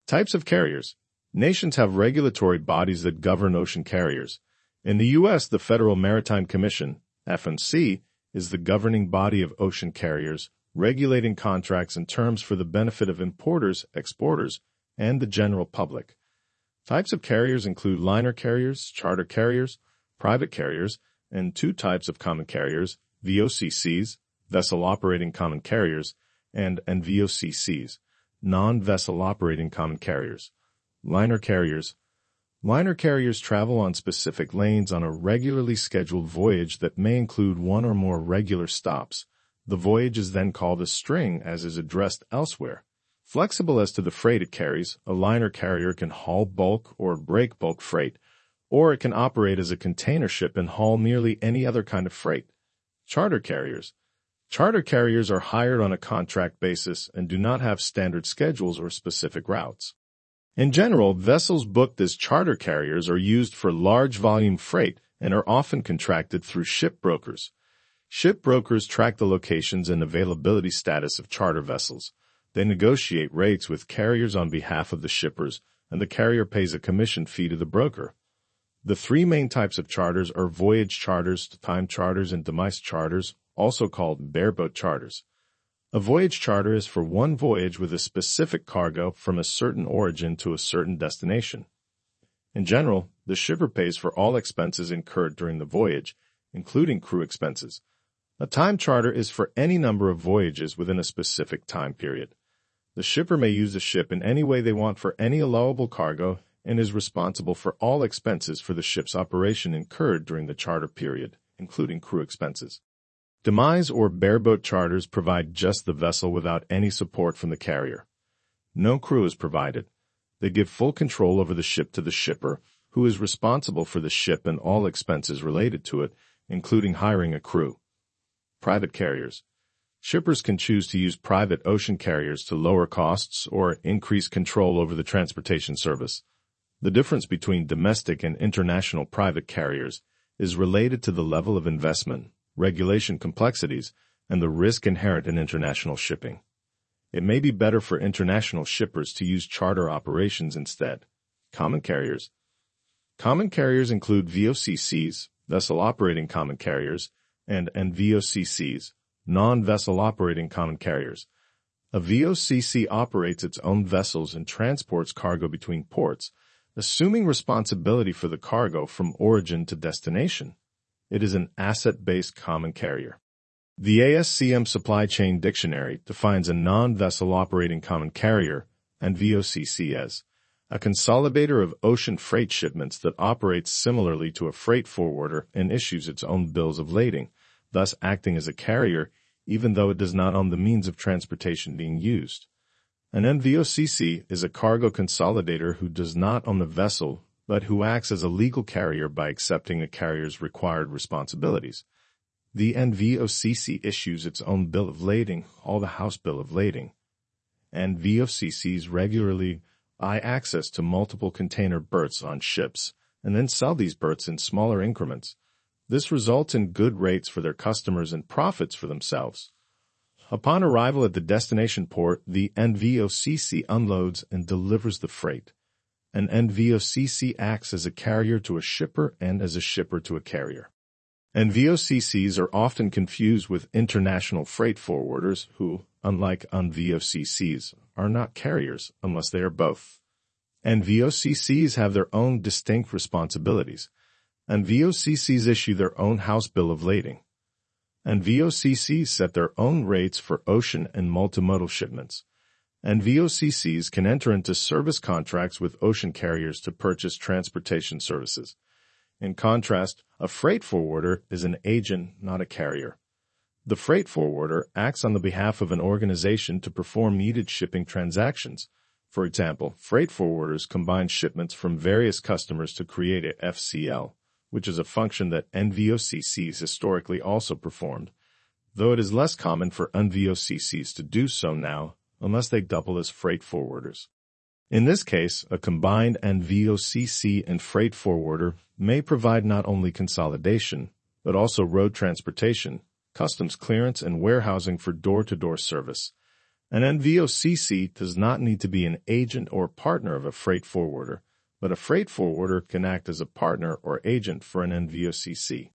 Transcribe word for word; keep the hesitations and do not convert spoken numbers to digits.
Types of carriers. Nations have regulatory bodies that govern ocean carriers. In the U S, the Federal Maritime Commission, F M C, is the governing body of ocean carriers, regulating contracts and terms for the benefit of importers, exporters, and the general public. Types of carriers include liner carriers, charter carriers, private carriers, and two types of common carriers, V O C Cs, Vessel Operating Common Carriers, and N V O C Cs, Non-Vessel Operating Common Carriers. Liner carriers. Liner carriers travel on specific lanes on a regularly scheduled voyage that may include one or more regular stops. The voyage is then called a string, as is addressed elsewhere. Flexible as to the freight it carries, a liner carrier can haul bulk or break bulk freight, or it can operate as a container ship and haul nearly any other kind of freight. Charter carriers. Charter carriers are hired on a contract basis and do not have standard schedules or specific routes. In general, vessels booked as charter carriers are used for large volume freight and are often contracted through ship brokers. Ship brokers track the locations and availability status of charter vessels. They negotiate rates with carriers on behalf of the shippers, and the carrier pays a commission fee to the broker. The three main types of charters are voyage charters, time charters, and demise charters, also called bareboat charters. A voyage charter is for one voyage with a specific cargo from a certain origin to a certain destination. In general, the shipper pays for all expenses incurred during the voyage, including crew expenses. A time charter is for any number of voyages within a specific time period. The shipper may use the ship in any way they want for any allowable cargo and is responsible for all expenses for the ship's operation incurred during the charter period, including crew expenses. Demise or bareboat charters provide just the vessel without any support from the carrier. No crew is provided. They give full control over the ship to the shipper, who is responsible for the ship and all expenses related to it, including hiring a crew. Private carriers. Shippers can choose to use private ocean carriers to lower costs or increase control over the transportation service. The difference between domestic and international private carriers is related to the level of investment, regulation complexities, and the risk inherent in international shipping. It may be better for international shippers to use charter operations instead. Common carriers. Common carriers include V O C Cs, Vessel Operating Common Carriers, and N V O C Cs, Non-Vessel Operating Common Carriers. A V O C C operates its own vessels and transports cargo between ports, assuming responsibility for the cargo from origin to destination. It is an asset-based common carrier. The A S C M Supply Chain Dictionary defines a non-vessel operating common carrier, and V O C C, as a consolidator of ocean freight shipments that operates similarly to a freight forwarder and issues its own bills of lading, thus acting as a carrier even though it does not own the means of transportation being used. An N V O C C is a cargo consolidator who does not own the vessel, but who acts as a legal carrier by accepting a carrier's required responsibilities. The N V O C C issues its own bill of lading, called the House Bill of Lading. N V O C Cs regularly buy access to multiple container berths on ships and then sell these berths in smaller increments. This results in good rates for their customers and profits for themselves. Upon arrival at the destination port, the N V O C C unloads and delivers the freight. An N V O C C acts as a carrier to a shipper and as a shipper to a carrier. N V O C Cs are often confused with international freight forwarders who, unlike N V O C Cs, are not carriers unless they are both. N V O C Cs have their own distinct responsibilities. N V O C Cs issue their own House Bill of Lading. N V O C Cs set their own rates for ocean and multimodal shipments. N V O C Cs can enter into service contracts with ocean carriers to purchase transportation services. In contrast, a freight forwarder is an agent, not a carrier. The freight forwarder acts on the behalf of an organization to perform needed shipping transactions. For example, freight forwarders combine shipments from various customers to create a F C L, which is a function that N V O C Cs historically also performed, though it is less common for N V O C Cs to do so now unless they double as freight forwarders. In this case, a combined N V O C C and freight forwarder may provide not only consolidation, but also road transportation, customs clearance, and warehousing for door-to-door service. An N V O C C does not need to be an agent or partner of a freight forwarder, but a freight forwarder can act as a partner or agent for an N V O C C.